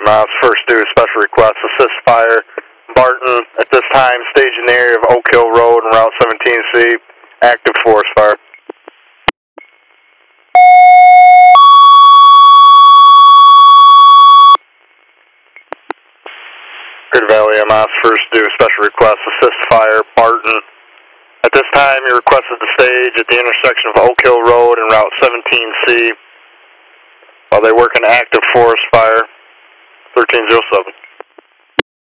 EMS, first due special request, assist fire. Barton, at this time, stage in the area of Oak Hill Road and Route 17C, active forest fire. Greater Valley EMS, first due special request, assist fire. Barton, at this time, you requested the stage at the intersection of Oak Hill Road and Route 17C while they work an active forest fire, 1307.